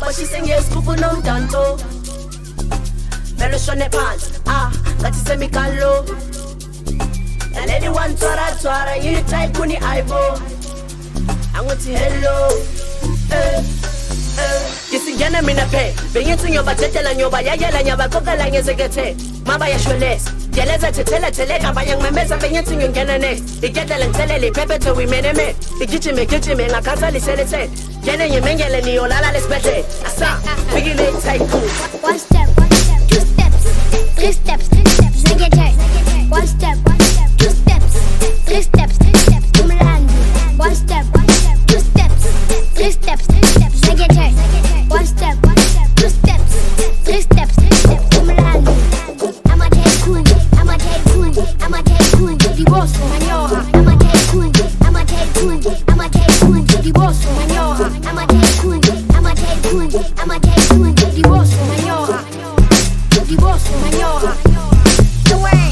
but she sing yes, kufu no tanto. Melo shone pants, kati se mi kalo. And anyone twara, you try kuni ivo. I want to hello. Kisi gana mina pe, beyentu nyoba tetela nyoba yayela nyoba koka la nyezegete. Maba ya sholes, yeleza tetela teleka bayang memeza beyentu nyongena next. Igeta lentelele pepe to we meneme. Igichime ngakaza liselete. Gene nyemengele ni olala lespete. Asa, biggie leg tycoon. One step, 2 steps, 3 steps, zegete. One step, 2 steps, 3 steps, umlandi. One step, 2 steps, 3 steps, zegete. One step, 2 steps, 3 steps, umlandi. I'm a tycoon, the boss manyoha. I'm a tycoon, the boss manyoha. I'm a tycoon, the boss manyoha. The boss manyoha. The way.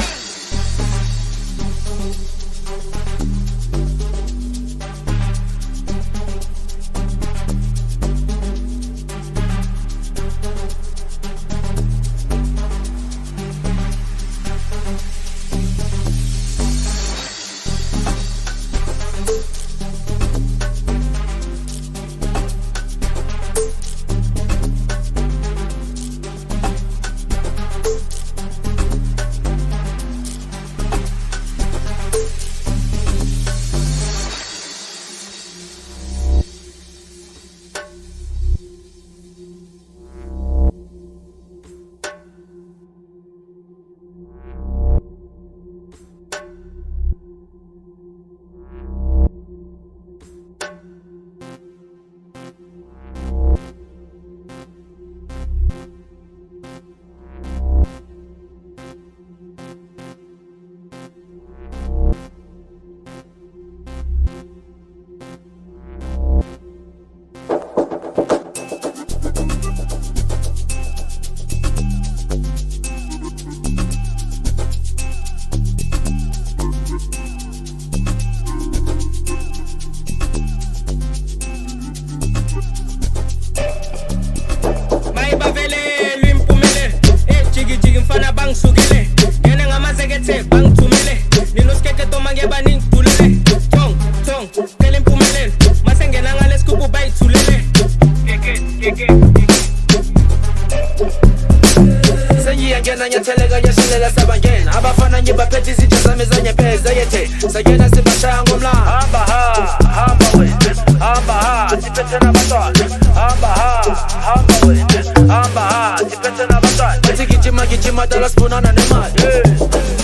Sayena sibashanga umla hamba wena siphethe nabantwana hamba wena siphethe nabantwana bathi gijima dala sibonana nemali